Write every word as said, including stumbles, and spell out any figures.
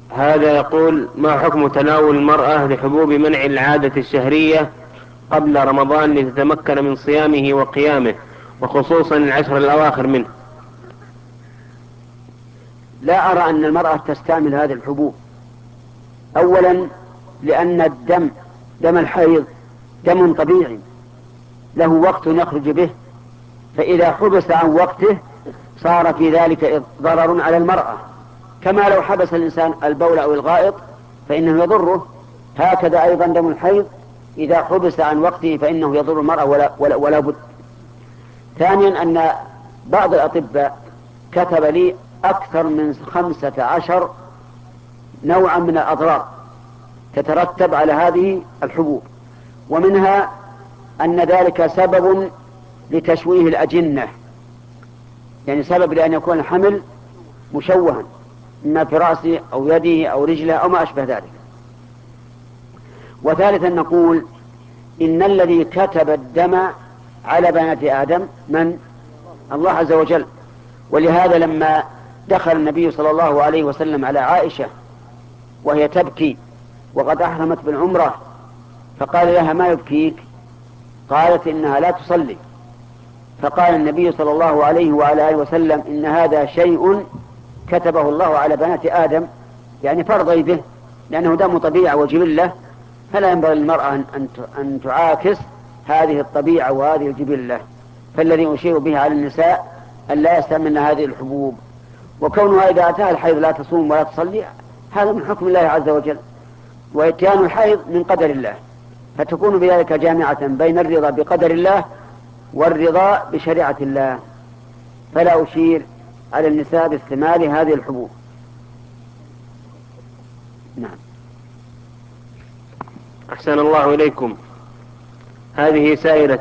هذا يقول: ما حكم تناول المرأة لحبوب منع العادة الشهرية قبل رمضان لتتمكن من صيامه وقيامه، وخصوصا العشر الأواخر منه؟ لا أرى أن المرأة تستعمل هذه الحبوب. أولا لأن الدم دم الحيض دم طبيعي له وقت يخرج به، فإذا حبس عن وقته صار في ذلك ضرر على المرأة، كما لو حبس الإنسان البول أو الغائط فإنه يضره، هكذا أيضا دم الحيض إذا حبس عن وقته فإنه يضر المرأة ولا, ولا, ولا بد. ثانيا أن بعض الأطباء كتب لي أكثر من خمسة عشر نوعا من الأضرار تترتب على هذه الحبوب، ومنها أن ذلك سبب لتشويه الأجنة، يعني سبب لأن يكون الحمل مشوها إما في رأسه أو يده أو رجله أو ما أشبه ذلك. وثالثا نقول إن الذي كتب الدم على بنات آدم من؟ الله عز وجل. ولهذا لما دخل النبي صلى الله عليه وسلم على عائشة وهي تبكي وقد أحرمت بالعمرة فقال لها: ما يبكيك؟ قالت: إنها لا تصلي. فقال النبي صلى الله عليه وعلى آله وسلم: إن هذا شيء كتبه الله على بنات آدم، يعني فرضي به، لأنه دم طبيعة وجبلة، فلا ينبغي للمرأة أن تعاكس هذه الطبيعة وهذه الجبلة. فالذي أشير به على النساء أن لا يستعملن هذه الحبوب، وكونها إذا أتاها الحيض لا تصوم ولا تصلي هذا من حكم الله عز وجل، وإتيان الحيض من قدر الله، فتكون بذلك جامعة بين الرضا بقدر الله والرضا بشريعة الله. فلا أشير على النساء باستعمال هذه الحبوب. نعم. أحسن الله إليكم. هذه سائلة